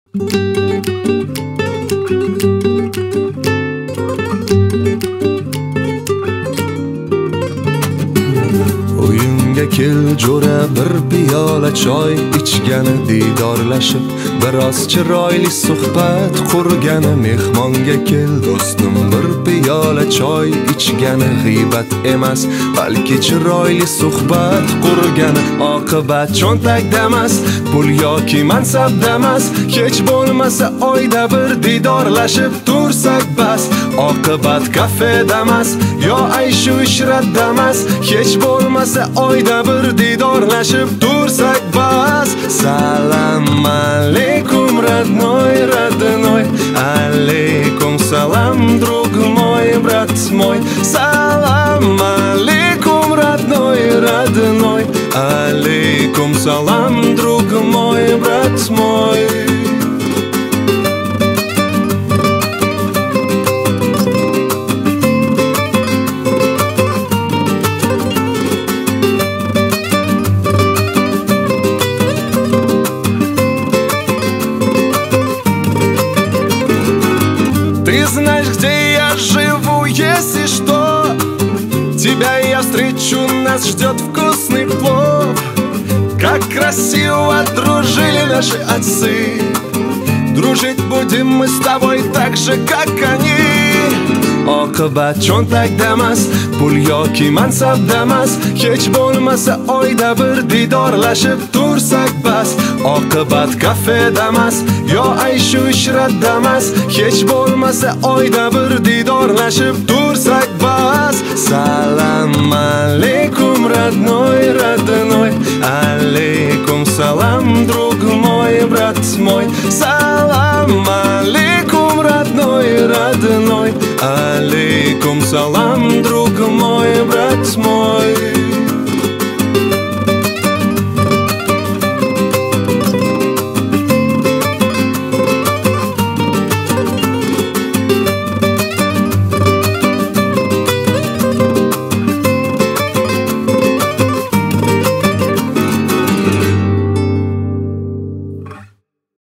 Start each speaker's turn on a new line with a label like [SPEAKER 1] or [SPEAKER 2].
[SPEAKER 1] Uyimga kel jo'ra bir piyola choy ichgani, didorlashib biroz chiroyli suhbat qurgani. Mehmonga kel do'stim bir piyola choy ichgani, g'iybat emas balki chiroyli suhbat qurgani. Oqibat cho'ntakda emas, pul yoki mansabda emas, hech bo'lmasa oyda bir didorlashib tursak bas. Oqibat kafeda emas yo ayshu ishratda emas, hech bo'lmasa oyda bir didorlashib tursak bas. Salam alaykum родной, родной, алейкум салам, друг мой, брат мой. Салам алейкум родной, родной, алейкум салам, друг мой, брат мой. Ты знаешь, где я живу, если что, тебя я встречу, нас ждет вкусный плов. Как красиво дружили наши отцы, дружить будем мы с тобой так же, как они. Oqibat cho'ntakda emas, pul yoki mansabda emas, hech bo'lmasa oyda bir didorlashib tursak bas. Oqibat kafeda emas yo ayshu ishratda emas, hech bo'lmasa oyda bir didorlashib tursak bas. Salam alaykum родной, родной, алейкум салам, друг мой, брат мой. Салам алейкум родной, родной, алейкум салам, друг